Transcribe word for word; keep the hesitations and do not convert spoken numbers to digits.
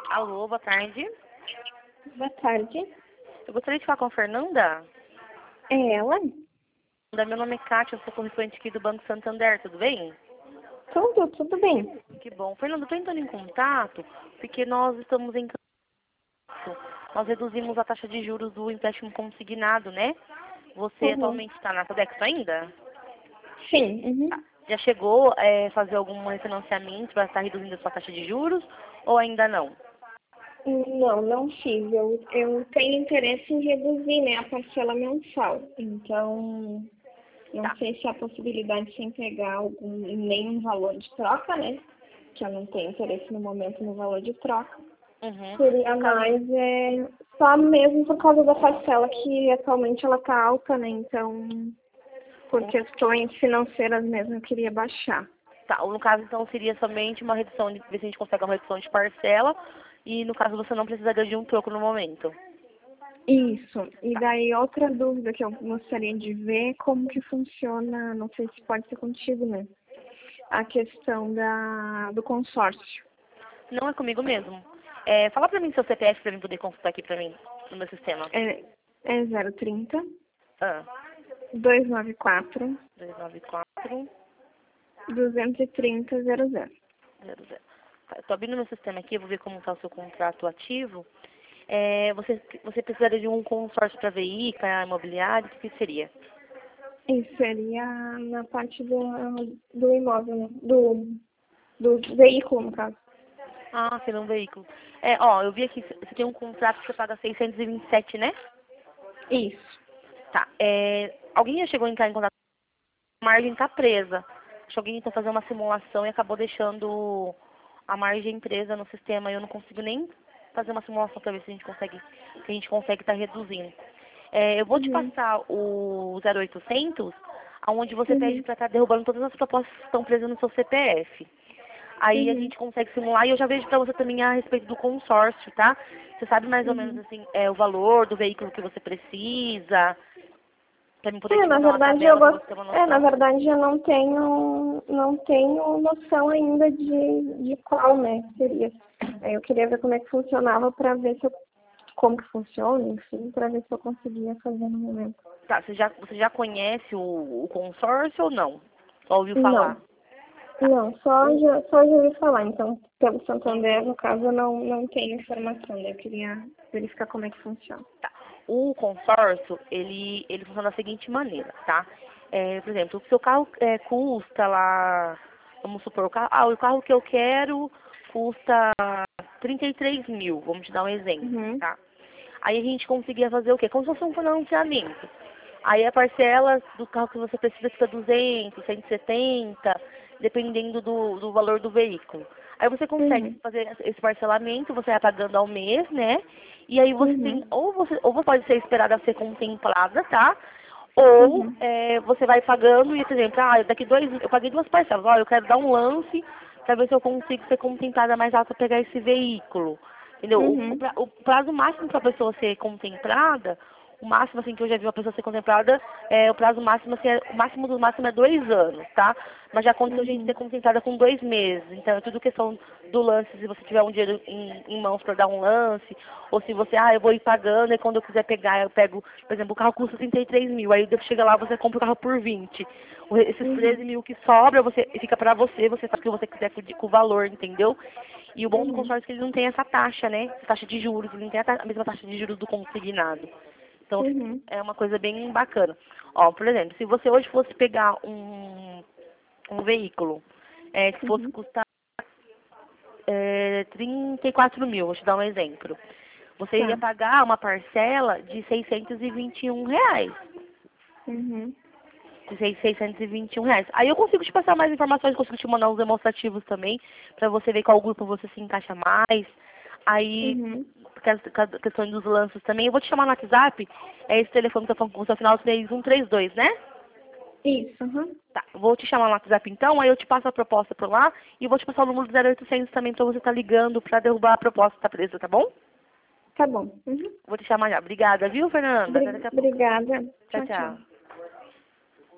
Alô, boa tarde. Boa tarde. Eu gostaria de falar com a Fernanda. É ela? Meu nome é Kátia, eu sou correspondente aqui do Banco Santander, tudo bem? Tudo, tudo bem. Que bom. Fernanda, eu estou entrando em contato porque nós estamos em contato. Nós reduzimos a taxa de juros do empréstimo consignado, né? Você Uhum. atualmente está na Sodexo ainda? Sim. Uhum. Tá. Já chegou a é, fazer algum refinanciamento para estar reduzindo a sua taxa de juros ou ainda não? Não, não fiz. Eu, eu tenho interesse em reduzir, né, a parcela mensal. Então, não Tá. sei se há possibilidade de pegar algum, nenhum valor de troca, né? Que eu não tenho interesse no momento no valor de troca. Uhum. Seria No caso, mais é, só mesmo por causa da parcela que atualmente ela tá alta, né? Então, por questões financeiras mesmo, eu queria baixar. tá. No caso, então, seria somente uma redução, de ver se a gente consegue uma redução de parcela e, no caso, você não precisaria de um troco no momento. Isso. E daí outra dúvida que eu gostaria de ver, como que funciona, não sei se pode ser contigo, né? A questão da, do consórcio. Não é comigo mesmo. É, fala pra mim seu C P F pra mim poder consultar aqui pra mim no meu sistema. É, é zero trinta, Ah, duzentos e noventa e quatro, dois nove quatro duzentos e trinta, zero zero. zero zero. Tá, eu tô abrindo meu sistema aqui, eu vou ver como está o seu contrato ativo. É, você, você precisaria de um consórcio para veículo, para imobiliário, o que que seria? Isso seria na parte do, do imóvel, né? do, do veículo, no caso. Ah, seria um veículo. É, ó, eu vi aqui, você tem um contrato que você paga seiscentos e vinte e sete, né? Isso. Tá, é, alguém já chegou a entrar em contato? A margem tá presa. Acho que alguém tentou fazer uma simulação e acabou deixando a margem presa no sistema. Eu não consigo nem fazer uma simulação para ver se a gente consegue, se a gente consegue estar reduzindo. É, eu vou te Uhum. passar o zero oitocentos, aonde você pede Uhum. para estar derrubando todas as propostas que estão presas no seu C P F. Aí a Uhum. gente consegue simular e eu já vejo para você também a respeito do consórcio, tá? Você sabe mais ou menos Uhum. assim é, o valor do veículo que você precisa, para mim poder É, te na mandar uma verdade eu tabela para gosto. você ter uma É, na noção. verdade eu não tenho, não tenho noção ainda de, de qual, né, seria. Aí eu queria ver como é que funcionava para ver se eu, como que funciona, enfim, para ver se eu conseguia fazer no momento. Tá, você já, você já conhece o, o consórcio ou não? Só ouviu falar? Não, Tá. não, só O, já, só já ouvi falar. Então, pelo Santander, uhum, no caso, eu não, não tenho informação, né? Eu queria verificar como é que funciona. tá. O consórcio, ele, ele funciona da seguinte maneira, tá? É, por exemplo, o seu carro é, custa lá, vamos supor, o carro, ah, o carro que eu quero custa trinta e três mil, vamos te dar um exemplo, Uhum, tá? Aí a gente conseguia fazer o quê? Como se fosse um financiamento. Aí a parcela do carro que você precisa fica duzentos, cento e setenta, dependendo do, do valor do veículo. Aí você consegue uhum, fazer esse parcelamento, você vai pagando ao mês, né? E aí você tem, uhum, ou você, ou você pode ser esperada a ser contemplada, tá? Ou uhum, é, você vai pagando e, por exemplo, ah, daqui dois, eu paguei duas parcelas, ó, eu quero dar um lance para ver se eu consigo ser contemplada mais alta para pegar esse veículo. Entendeu? O, o uhum, pra- o prazo máximo para a pessoa ser contemplada, o máximo assim que eu já vi uma pessoa ser contemplada, é o prazo máximo, assim, é, o máximo do máximo é dois anos, tá? Mas já aconteceu gente ser uhum, contemplada com dois meses. Então é tudo questão do lance, se você tiver um dinheiro em, em mãos para dar um lance, ou se você, ah, eu vou ir pagando e quando eu quiser pegar, eu pego, por exemplo, o carro custa trinta e três mil, aí chega lá você compra o carro por vinte. O- Esses treze uhum, mil que sobra, você fica para você, você faz o que você quiser com o di- com o valor, entendeu? E o bom do uhum, consórcio é que ele não tem essa taxa, né? Taxa de juros, ele não tem a, ta- a mesma taxa de juros do consignado. Então uhum, é uma coisa bem bacana. Ó, por exemplo, se você hoje fosse pegar um, um veículo é, que fosse uhum, custar é, trinta e quatro mil, vou te dar um exemplo. Você iria tá, pagar uma parcela de seiscentos e vinte e um reais. uhum, De seis- seiscentos e vinte e um reais. Aí eu consigo te passar mais informações, consigo te mandar uns demonstrativos também, para você ver qual grupo você se encaixa mais. Aí, uhum. porque as- a questão dos lances também, eu vou te chamar no WhatsApp, é esse telefone que eu tô falando com você, final três um três dois, né? Isso, uhum. Tá, eu vou te chamar no WhatsApp então, aí eu te passo a proposta por lá e vou te passar o número do zero oitocentos também pra você estar ligando pra derrubar a proposta que tá presa, tá bom? Tá bom. Uhum. Vou te chamar já. Obrigada, viu, Fernanda? Até Bri- daqui a pouco. Obrigada. Tchau, Tchau, tchau. tchau.